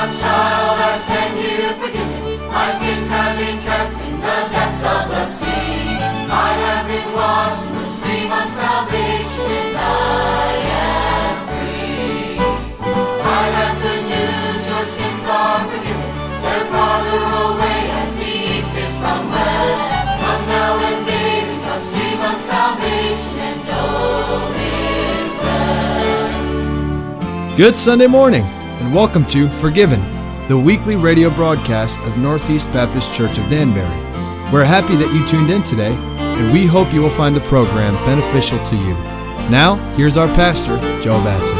God's child, I stand here forgiven. My sins have been cast in the depths of the sea. I have been washed in the stream of salvation, and I am free. I have good news, your sins are forgiven. They're farther away as the east is from west. Come now and bathe in your stream of salvation, and know His rest. Good Sunday morning, and welcome to Forgiven, the weekly radio broadcast of Northeast Baptist Church of Danbury. We're happy that you tuned in today, and we hope you will find the program beneficial to you. Now, here's our pastor, Joe Vassy.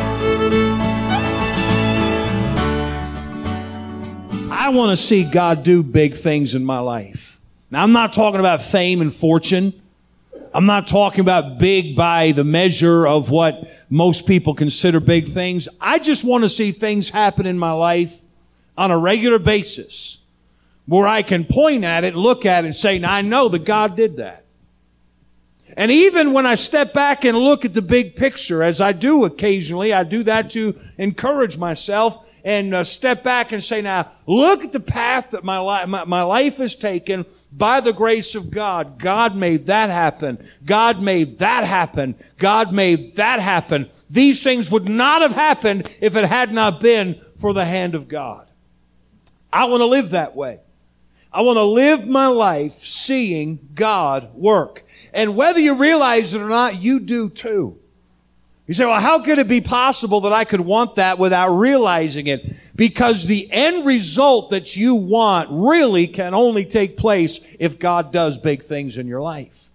I want to see God do big things in my life. Now, I'm not talking about fame and fortune. I'm not talking about big by the measure of what most people consider big things. I just want to see things happen in my life on a regular basis where I can point at it, look at it, and say, now I know that God did that. And even when I step back and look at the big picture, as I do occasionally, I do that to encourage myself and step back and say, now, look at the path that my life has taken by the grace of God. God made that happen. God made that happen. God made that happen. These things would not have happened if it had not been for the hand of God. I want to live that way. I want to live my life seeing God work. And whether you realize it or not, you do too. You say, well, how could it be possible that I could want that without realizing it? Because the end result that you want really can only take place if God does big things in your life.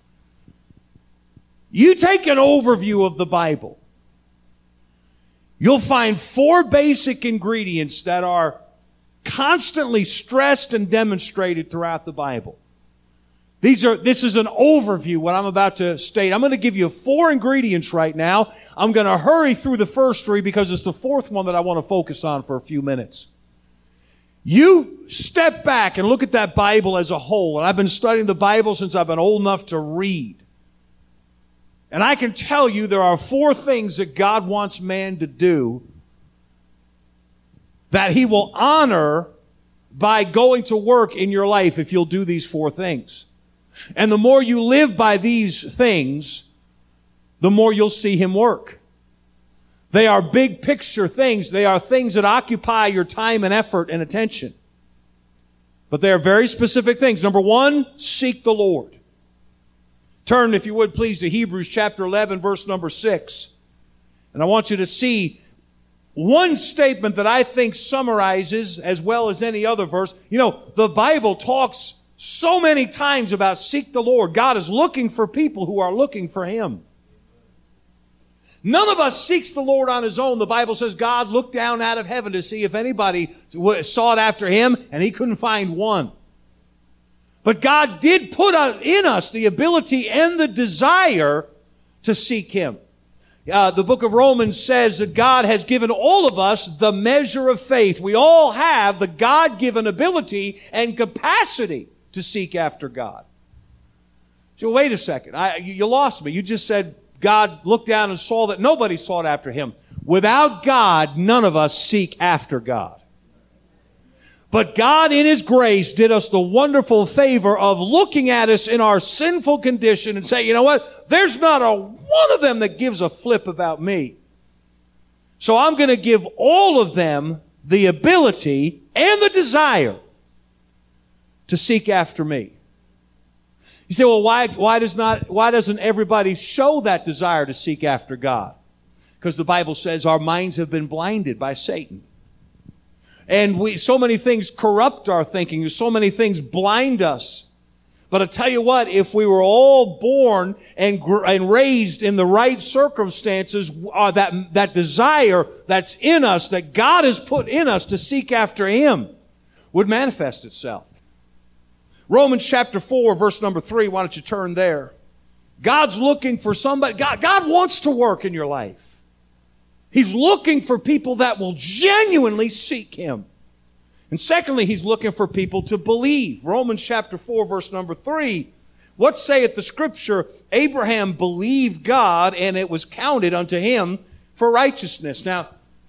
You take an overview of the Bible. You'll find 4 basic ingredients that are constantly stressed and demonstrated throughout the Bible. This is an overview, what I'm about to state. I'm going to give you 4 ingredients right now. I'm going to hurry through the first 3 because it's the 4th one that I want to focus on for a few minutes. You step back and look at that Bible as a whole. And I've been studying the Bible since I've been old enough to read. And I can tell you there are 4 things that God wants man to do that He will honor by going to work in your life if you'll do these 4 things. And the more you live by these things, the more you'll see Him work. They are big picture things. They are things that occupy your time and effort and attention. But they are very specific things. Number 1, seek the Lord. Turn, if you would please, to Hebrews chapter 11, verse number 6. And I want you to see one statement that I think summarizes as well as any other verse. You know, the Bible talks so many times about seek the Lord. God is looking for people who are looking for Him. None of us seeks the Lord on his own. The Bible says God looked down out of heaven to see if anybody sought after Him, and He couldn't find one. But God did put in us the ability and the desire to seek Him. The book of Romans says that God has given all of us the measure of faith. We all have the God-given ability and capacity to seek after God. So wait a second. You lost me. You just said God looked down and saw that nobody sought after Him. Without God, none of us seek after God. But God in His grace did us the wonderful favor of looking at us in our sinful condition and say, you know what? There's not a one of them that gives a flip about me. So I'm going to give all of them the ability and the desire to seek after me. You say, well, why doesn't everybody show that desire to seek after God? Because the Bible says our minds have been blinded by Satan. And so many things corrupt our thinking. So many things blind us. But I tell you what, if we were all born and raised in the right circumstances, that desire that's in us, that God has put in us to seek after Him, would manifest itself. Romans chapter 4, verse number 3, why don't you turn there? God's looking for somebody. God wants to work in your life. He's looking for people that will genuinely seek Him. And secondly, He's looking for people to believe. Romans chapter 4, verse number 3. What saith the Scripture? Abraham believed God, and it was counted unto him for righteousness. Now,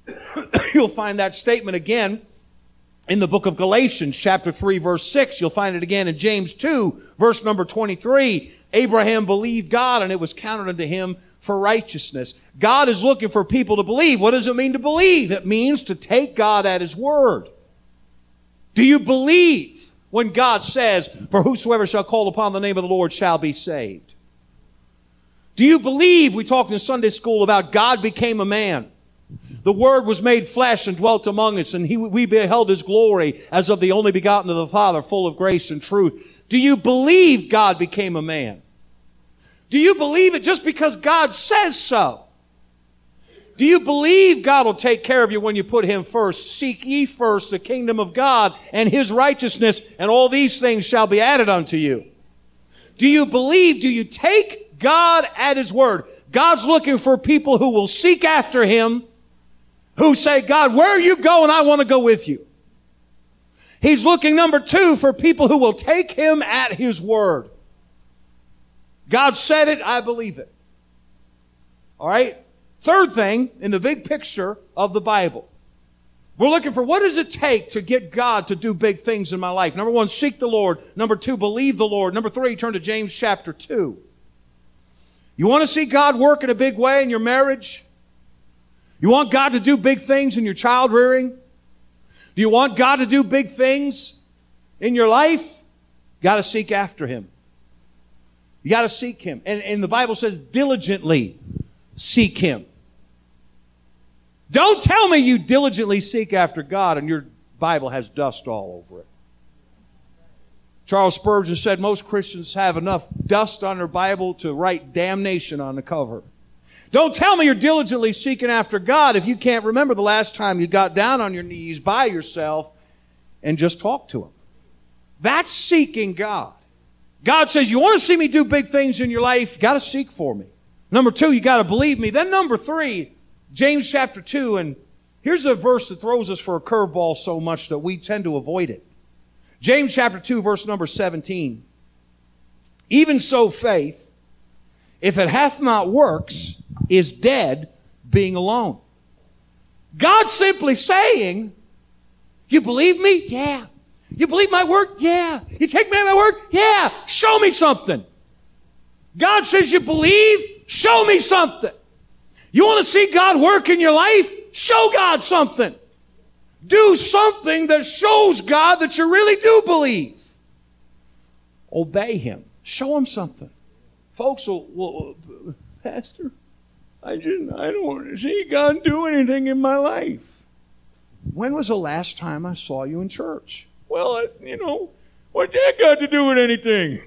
You'll find that statement again in the book of Galatians, chapter 3, verse 6. You'll find it again in James 2, verse number 23. Abraham believed God, and it was counted unto him for righteousness. God is looking for people to believe. What does it mean to believe? It means to take God at His word. Do you believe when God says, "For whosoever shall call upon the name of the Lord shall be saved"? Do you believe, we talked in Sunday school about God became a man. The Word was made flesh and dwelt among us, and we beheld His glory as of the only begotten of the Father, full of grace and truth. Do you believe God became a man? Do you believe it just because God says so? Do you believe God will take care of you when you put Him first? Seek ye first the kingdom of God and His righteousness, and all these things shall be added unto you. Do you believe, do you take God at His word? God's looking for people who will seek after Him, who say, "God, where are you going? I want to go with you." He's looking, number two, for people who will take Him at His word. God said it, I believe it. All right? Third thing, in the big picture of the Bible, we're looking for what does it take to get God to do big things in my life. Number one, seek the Lord. Number two, believe the Lord. Number three, turn to James chapter 2. You want to see God work in a big way in your marriage? You want God to do big things in your child rearing? Do you want God to do big things in your life? You got to seek after Him. You got to seek Him. And the Bible says diligently seek Him. Don't tell me you diligently seek after God and your Bible has dust all over it. Charles Spurgeon said most Christians have enough dust on their Bible to write damnation on the cover. Don't tell me you're diligently seeking after God if you can't remember the last time you got down on your knees by yourself and just talked to Him. That's seeking God. God says, you want to see me do big things in your life? You got to seek for me. Number two, you got to believe me. Then number three, James chapter 2, and here's a verse that throws us for a curveball so much that we tend to avoid it. James chapter 2, verse number 17. Even so faith, if it hath not works, is dead, being alone. God's simply saying, you believe me? Yeah. You believe my word? Yeah. You take me at my word? Yeah. Show me something. God says you believe? Show me something. You want to see God work in your life? Show God something. Do something that shows God that you really do believe. Obey Him. Show Him something. Folks, well, Pastor, I don't see God do anything in my life. When was the last time I saw you in church? Well, what's that got to do with anything?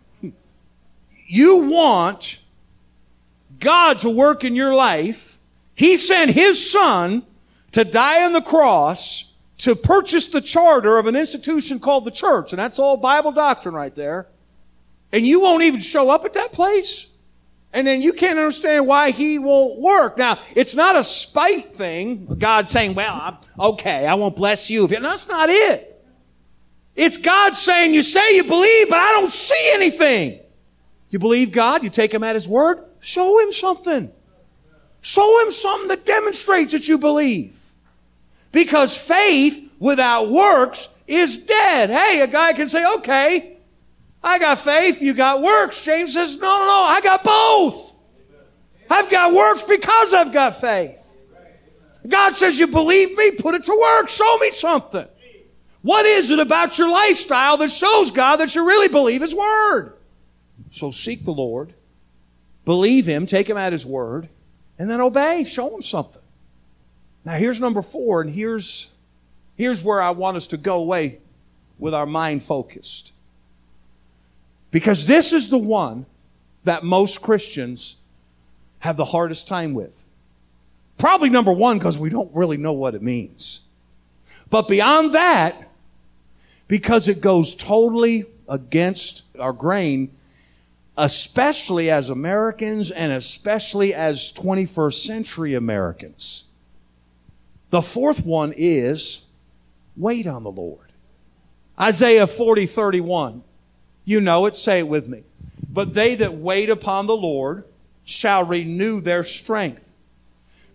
You want God to work in your life. He sent His Son to die on the cross to purchase the charter of an institution called the church. And that's all Bible doctrine right there. And you won't even show up at that place? And then you can't understand why He won't work. Now, it's not a spite thing. God saying, well, I won't bless you. No, that's not it. It's God saying, you say you believe, but I don't see anything. You believe God? You take Him at His word? Show Him something. Show Him something that demonstrates that you believe. Because faith without works is dead. Hey, a guy can say, okay, I got faith, you got works. James says, no, I got both. I've got works because I've got faith. God says, you believe me? Put it to work. Show me something. What is it about your lifestyle that shows God that you really believe His word? So seek the Lord, believe Him, take Him at His word, and then obey. Show Him something. Now here's number 4, and here's where I want us to go away with our mind focused. Because this is the one that most Christians have the hardest time with. Probably number 1, because we don't really know what it means. But beyond that, because it goes totally against our grain, especially as Americans and especially as 21st century Americans. The fourth one is wait on the Lord. Isaiah 40:31. You know it, say it with me. But they that wait upon the Lord shall renew their strength.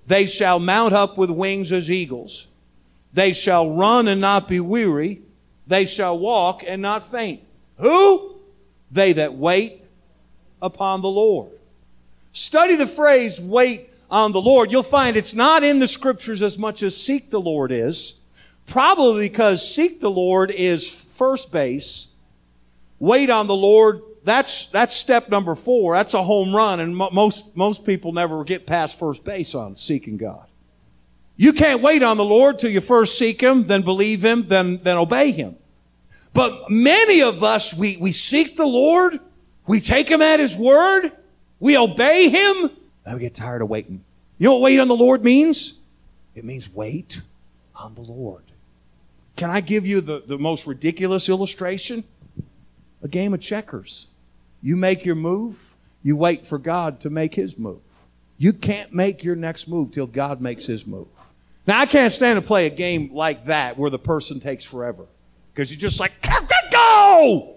They shall mount up with wings as eagles. They shall run and not be weary. They shall walk and not faint. Who? They that wait upon the Lord. Study the phrase, wait on the Lord. You'll find it's not in the Scriptures as much as seek the Lord is. Probably because seek the Lord is first base. Wait on the Lord, that's step number 4. That's a home run, and most people never get past first base on seeking God. You can't wait on the Lord till you first seek Him, then believe Him, then obey Him. But many of us, we seek the Lord, we take Him at His word, we obey Him, and we get tired of waiting. You know what wait on the Lord means? It means wait on the Lord. Can I give you the most ridiculous illustration? A game of checkers. You make your move, you wait for God to make His move. You can't make your next move till God makes His move. Now, I can't stand to play a game like that where the person takes forever. Because you're just like, go!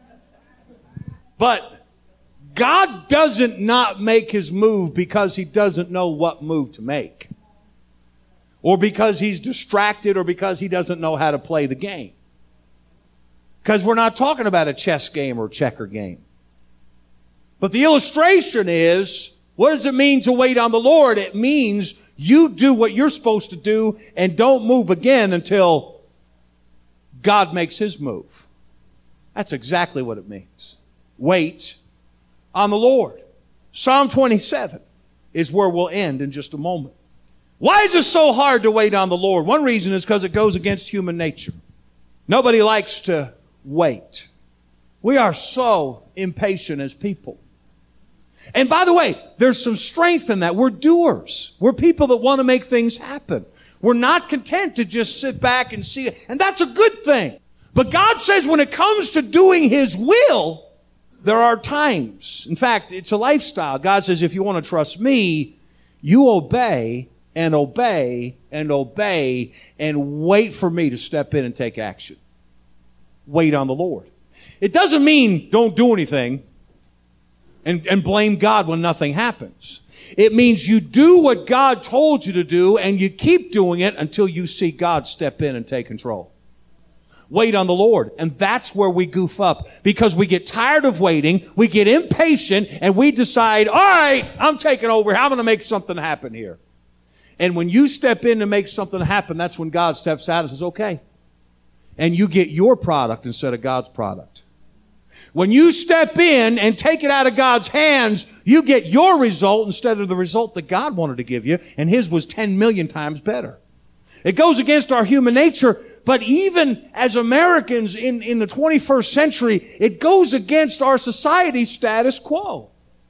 But God doesn't not make His move because He doesn't know what move to make. Or because He's distracted, or because He doesn't know how to play the game. Because we're not talking about a chess game or a checker game. But the illustration is, what does it mean to wait on the Lord? It means you do what you're supposed to do and don't move again until God makes His move. That's exactly what it means. Wait on the Lord. Psalm 27 is where we'll end in just a moment. Why is it so hard to wait on the Lord? One reason is because it goes against human nature. Nobody likes to wait. We are so impatient as people. And by the way, there's some strength in that. We're doers. We're people that want to make things happen. We're not content to just sit back and see it. And that's a good thing. But God says when it comes to doing His will, there are times. In fact, it's a lifestyle. God says, if you want to trust me, you obey and obey and obey and wait for me to step in and take action. Wait on the Lord. It doesn't mean don't do anything and blame God when nothing happens. It means you do what God told you to do and you keep doing it until you see God step in and take control. Wait on the Lord. And that's where we goof up because we get tired of waiting, we get impatient, and we decide, all right, I'm taking over. I'm going to make something happen here. And when you step in to make something happen, that's when God steps out and says, okay. And you get your product instead of God's product. When you step in and take it out of God's hands, you get your result instead of the result that God wanted to give you, and His was 10 million times better. It goes against our human nature, but even as Americans in the 21st century, it goes against our society's status quo.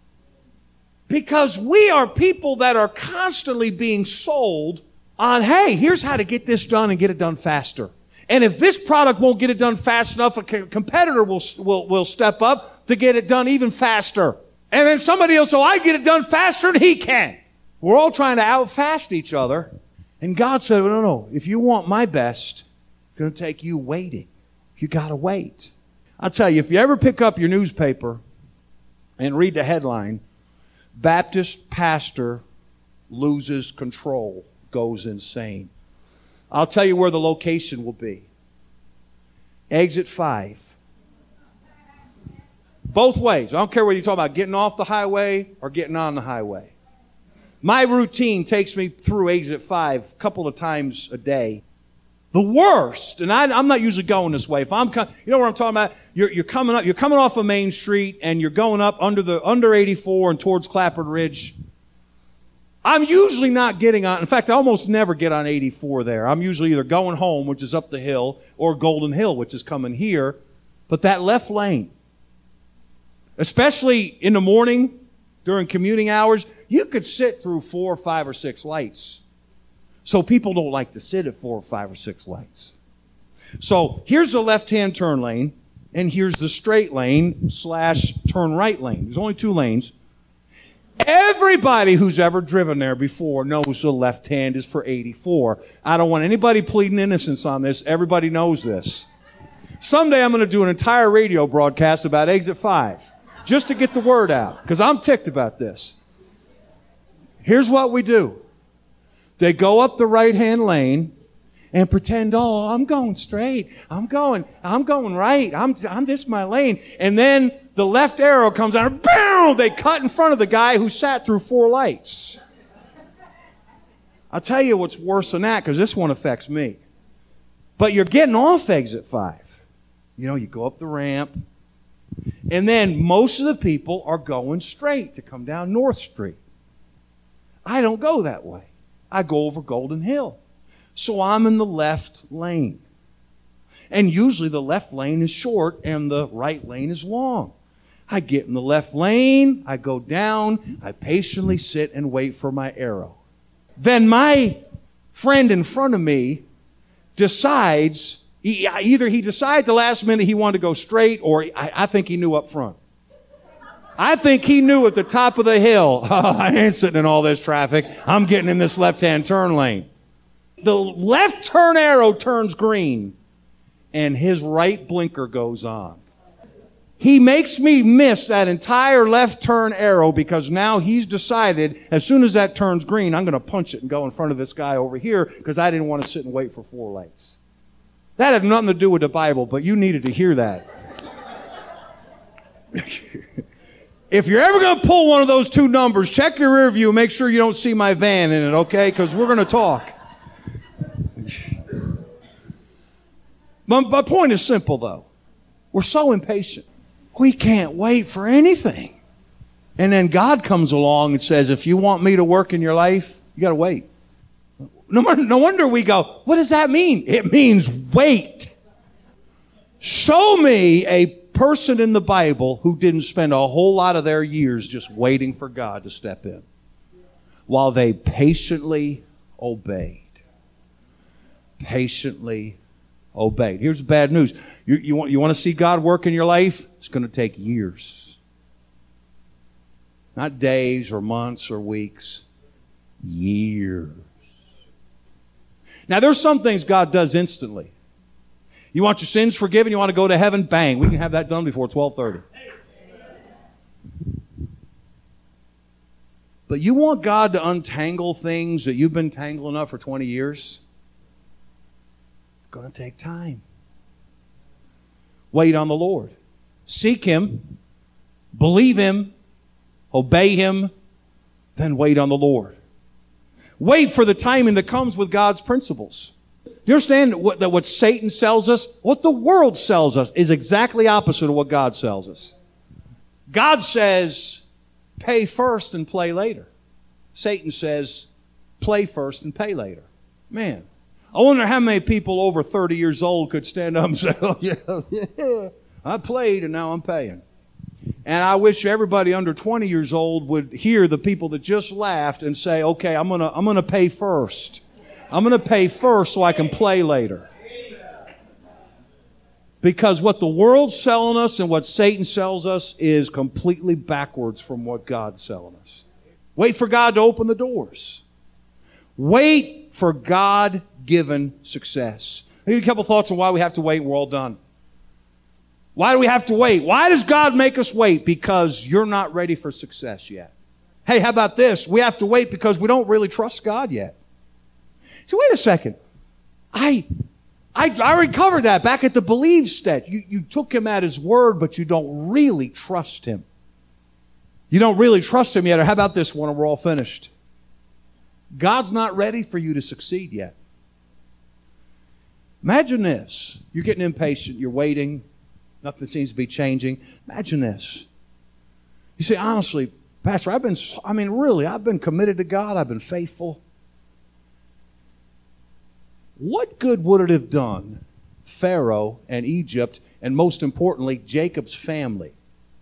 Because we are people that are constantly being sold on, hey, here's how to get this done and get it done faster. And if this product won't get it done fast enough, a competitor will step up to get it done even faster. And then somebody else, I get it done faster than he can. We're all trying to outfast each other. And God said, no, if you want my best, it's going to take you waiting. You got to wait. I'll tell you, if you ever pick up your newspaper and read the headline, Baptist pastor loses control, goes insane. I'll tell you where the location will be. Exit 5. Both ways. I don't care whether you're talking about getting off the highway or getting on the highway. My routine takes me through exit 5 a couple of times a day. The worst, and I'm not usually going this way. If you know what I'm talking about? You're coming off of Main Street and you're going up under 84 and towards Clapper Ridge. I'm usually not getting on. In fact, I almost never get on 84 there. I'm usually either going home, which is up the hill, or Golden Hill, which is coming here. But that left lane, especially in the morning during commuting hours, you could sit through 4, 5, or 6 lights. So people don't like to sit at 4, 5, or 6 lights. So here's the left-hand turn lane, and here's the straight lane / turn right lane. There's only 2 lanes. Everybody who's ever driven there before knows the left hand is for 84. I don't want anybody pleading innocence on this. Everybody knows this. Someday I'm going to do an entire radio broadcast about exit 5 just to get the word out because I'm ticked about this. Here's what we do. They go up the right-hand lane and pretend, oh, I'm going straight. I'm going right. I'm this my lane. And then the left arrow comes out and boom! They cut in front of the guy who sat through 4 lights. I'll tell you what's worse than that, because this one affects me. But you're getting off exit 5. You know, you go up the ramp, and then most of the people are going straight to come down North Street. I don't go that way. I go over Golden Hill. So I'm in the left lane. And usually the left lane is short and the right lane is long. I get in the left lane, I go down, I patiently sit and wait for my arrow. Then my friend in front of me decides, either he decides at the last minute he wanted to go straight, or I think he knew up front. I think he knew at the top of the hill, oh, I ain't sitting in all this traffic. I'm getting in this left-hand turn lane. The left turn arrow turns green, and his right blinker goes on. He makes me miss that entire left turn arrow because now he's decided as soon as that turns green, I'm going to punch it and go in front of this guy over here because I didn't want to sit and wait for 4 lights. That had nothing to do with the Bible, but you needed to hear that. If you're ever going to pull one of those 2 numbers, check your rear view and make sure you don't see my van in it, okay? Because we're going to talk. My point is simple, though. We're so impatient. We can't wait for anything. And then God comes along and says, if you want me to work in your life, you got to wait. No wonder we go, what does that mean? It means wait. Show me a person in the Bible who didn't spend a whole lot of their years just waiting for God to step in while they patiently obeyed. Patiently obeyed. Here's the bad news. You want to see God work in your life? It's going to take years. Not days or months or weeks. Years. Now, there's some things God does instantly. You want your sins forgiven? You want to go to heaven? Bang. We can have that done before 12:30. But you want God to untangle things that you've been tangling up for 20 years? It's going to take time. Wait on the Lord. Seek Him. Believe Him. Obey Him. Then wait on the Lord. Wait for the timing that comes with God's principles. Do you understand that what Satan sells us, what the world sells us, is exactly opposite of what God sells us? God says, pay first and play later. Satan says, play first and pay later. Man, I wonder how many people over 30 years old could stand up and say, oh, yeah, I played and now I'm paying. And I wish everybody under 20 years old would hear the people that just laughed and say, okay, I'm gonna pay first. I'm going to pay first so I can play later. Because what the world's selling us and what Satan sells us is completely backwards from what God's selling us. Wait for God to open the doors. Wait for God-given success. I'll give you a couple thoughts on why we have to wait. We're all done. Why do we have to wait? Why does God make us wait? Because you're not ready for success yet. Hey, how about this? We have to wait because we don't really trust God yet. So wait a second. I already covered that back at the believe stage. You took Him at His word, but you don't really trust Him. You don't really trust Him yet. Or how about this one and we're all finished? God's not ready for you to succeed yet. Imagine this. You're getting impatient. You're waiting. Nothing seems to be changing. Imagine this. You say, honestly, Pastor, I've been committed to God. I've been faithful. What good would it have done Pharaoh and Egypt, and most importantly, Jacob's family,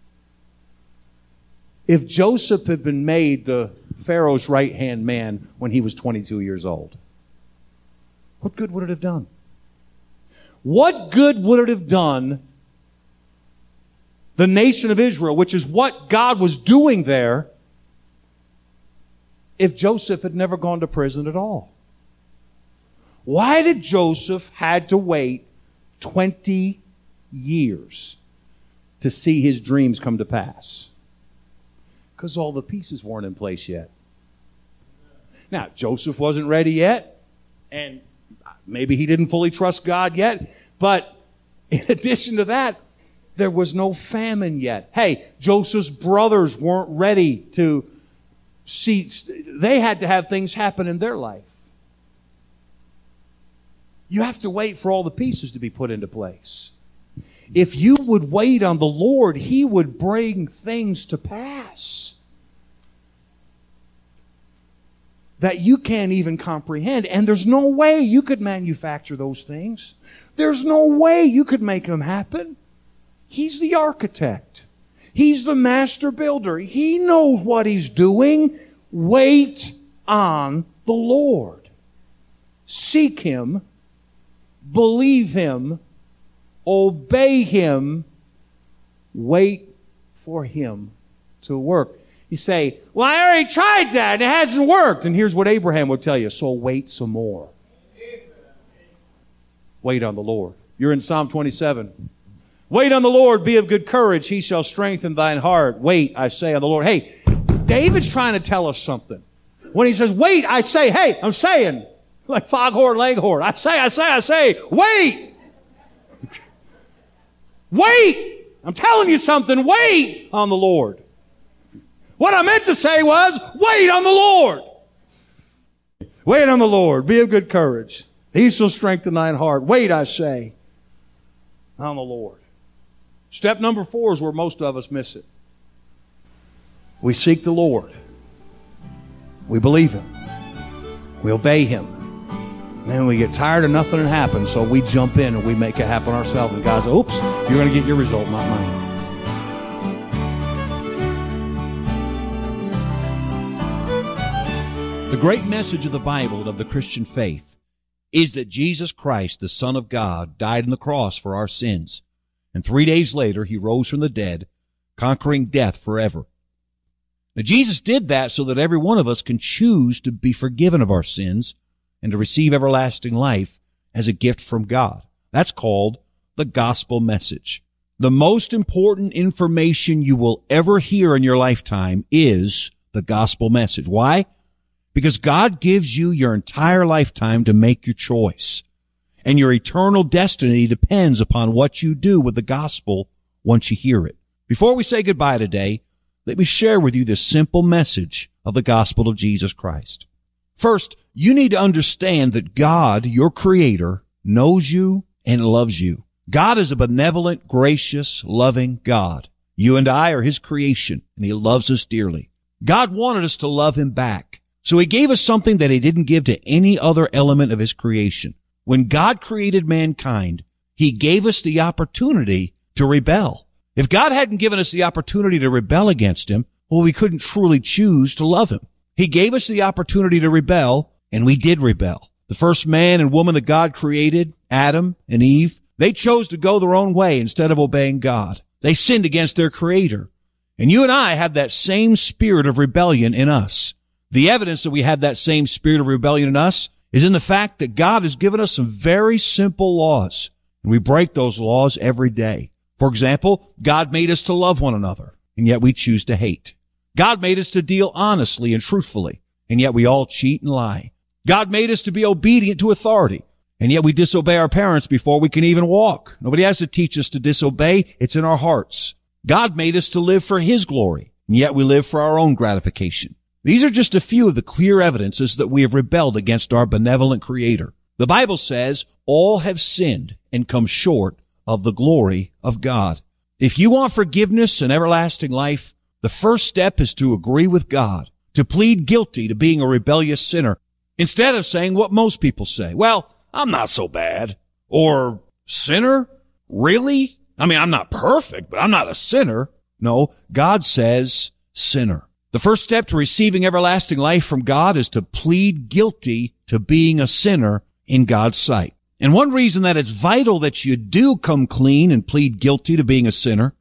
if Joseph had been made the Pharaoh's right-hand man when he was 22 years old? What good would it have done? What good would it have done the nation of Israel, which is what God was doing there, if Joseph had never gone to prison at all? Why did Joseph had to wait 20 years to see his dreams come to pass? Because all the pieces weren't in place yet. Now, Joseph wasn't ready yet, and maybe he didn't fully trust God yet, but in addition to that, there was no famine yet. Hey, Joseph's brothers weren't ready to see, they had to have things happen in their life. You have to wait for all the pieces to be put into place. If you would wait on the Lord, He would bring things to pass that you can't even comprehend. And there's no way you could manufacture those things. There's no way you could make them happen. He's the architect. He's the master builder. He knows what He's doing. Wait on the Lord. Seek Him. Believe Him. Obey Him. Wait for Him to work. You say, well, I already tried that and it hasn't worked. And here's what Abraham would tell you. So wait some more. Wait on the Lord. You're in Psalm 27. Wait on the Lord, be of good courage. He shall strengthen thine heart. Wait, I say, on the Lord. Hey, David's trying to tell us something. When he says, wait, I say, hey, I'm saying, like foghorn leghorn. I say, wait. Wait. I'm telling you something. Wait on the Lord. What I meant to say was, wait on the Lord. Wait on the Lord. Be of good courage. He shall strengthen thine heart. Wait, I say, on the Lord. Step number 4 is where most of us miss it. We seek the Lord. We believe Him. We obey Him. And then we get tired of nothing that happens, so we jump in and we make it happen ourselves. And God says, oops, you're going to get your result, not mine. The great message of the Bible and of the Christian faith is that Jesus Christ, the Son of God, died on the cross for our sins. And 3 days later, He rose from the dead, conquering death forever. Now, Jesus did that so that every one of us can choose to be forgiven of our sins and to receive everlasting life as a gift from God. That's called the gospel message. The most important information you will ever hear in your lifetime is the gospel message. Why? Because God gives you your entire lifetime to make your choice. And your eternal destiny depends upon what you do with the gospel once you hear it. Before we say goodbye today, let me share with you this simple message of the gospel of Jesus Christ. First, you need to understand that God, your Creator, knows you and loves you. God is a benevolent, gracious, loving God. You and I are His creation, and He loves us dearly. God wanted us to love Him back. So He gave us something that He didn't give to any other element of His creation. When God created mankind, He gave us the opportunity to rebel. If God hadn't given us the opportunity to rebel against Him, well, we couldn't truly choose to love Him. He gave us the opportunity to rebel, and we did rebel. The first man and woman that God created, Adam and Eve, they chose to go their own way instead of obeying God. They sinned against their Creator. And you and I have that same spirit of rebellion in us. The evidence that we have that same spirit of rebellion in us is in the fact that God has given us some very simple laws, and we break those laws every day. For example, God made us to love one another, and yet we choose to hate. God made us to deal honestly and truthfully, and yet we all cheat and lie. God made us to be obedient to authority, and yet we disobey our parents before we can even walk. Nobody has to teach us to disobey. It's in our hearts. God made us to live for His glory, and yet we live for our own gratification. These are just a few of the clear evidences that we have rebelled against our benevolent Creator. The Bible says all have sinned and come short of the glory of God. If you want forgiveness and everlasting life, the first step is to agree with God, to plead guilty to being a rebellious sinner, instead of saying what most people say. Well, I'm not so bad. Or, sinner? Really? I mean, I'm not perfect, but I'm not a sinner. No, God says sinner. The first step to receiving everlasting life from God is to plead guilty to being a sinner in God's sight. And one reason that it's vital that you do come clean and plead guilty to being a sinner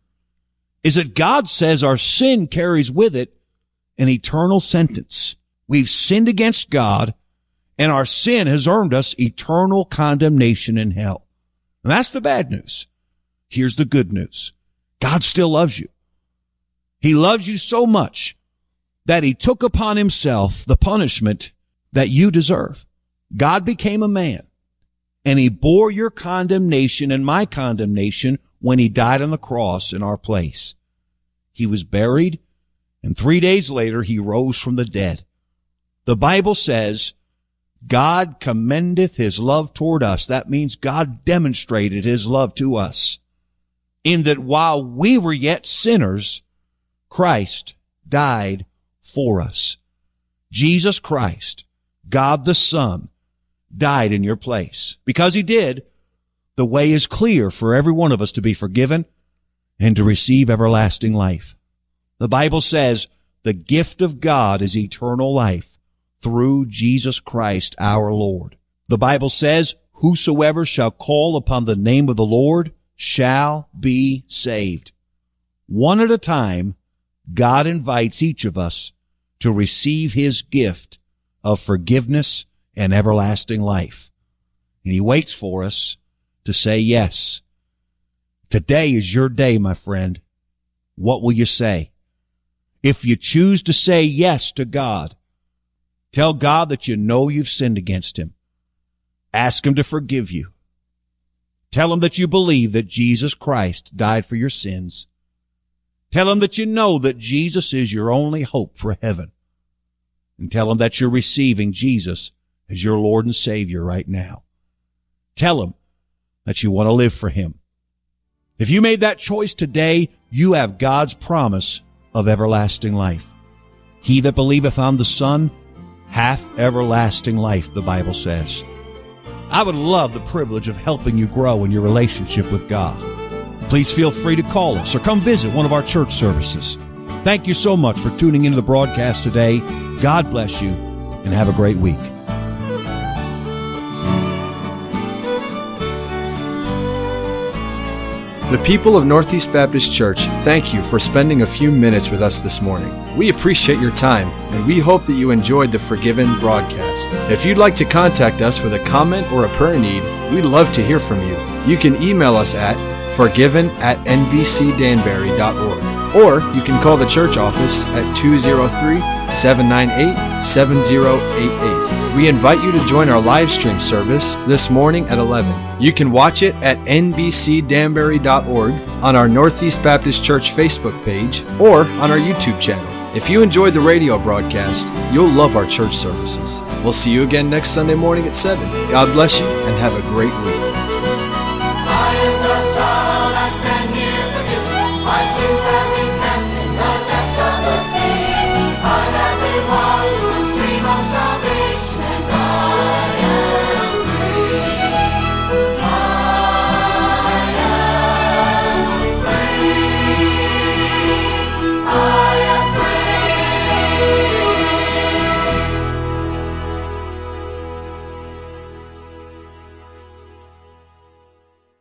is that God says our sin carries with it an eternal sentence. We've sinned against God, and our sin has earned us eternal condemnation in hell. And that's the bad news. Here's the good news. God still loves you. He loves you so much that He took upon Himself the punishment that you deserve. God became a man, and he bore your condemnation and my condemnation when he died on the cross in our place. He was buried, and 3 days later he rose from the dead. The Bible says, God commendeth his love toward us. That means God demonstrated his love to us, in that while we were yet sinners, Christ died for us. Jesus Christ, God the Son, died in your place. Because he did, the way is clear for every one of us to be forgiven and to receive everlasting life. The Bible says the gift of God is eternal life through Jesus Christ our Lord. The Bible says, whosoever shall call upon the name of the Lord shall be saved. One at a time, God invites each of us to receive his gift of forgiveness and everlasting life. And he waits for us to say yes. Today is your day, my friend. What will you say? If you choose to say yes to God, tell God that you know you've sinned against him. Ask him to forgive you. Tell him that you believe that Jesus Christ died for your sins. Tell him that you know that Jesus is your only hope for heaven. And tell him that you're receiving Jesus as your Lord and Savior right now. Tell him that you want to live for him. If you made that choice today, you have God's promise of everlasting life. He that believeth on the Son hath everlasting life, the Bible says. I would love the privilege of helping you grow in your relationship with God. Please feel free to call us or come visit one of our church services. Thank you so much for tuning into the broadcast today. God bless you and have a great week. The people of Northeast Baptist Church thank you for spending a few minutes with us this morning. We appreciate your time, and we hope that you enjoyed the Forgiven broadcast. If you'd like to contact us with a comment or a prayer need, we'd love to hear from you. You can email us at forgiven@nbcdanbury.org, or you can call the church office at 203-798-7088. We invite you to join our live stream service this morning at 11. You can watch it at nbcdanbury.org, on our Northeast Baptist Church Facebook page, or on our YouTube channel. If you enjoyed the radio broadcast, you'll love our church services. We'll see you again next Sunday morning at 7. God bless you and have a great week.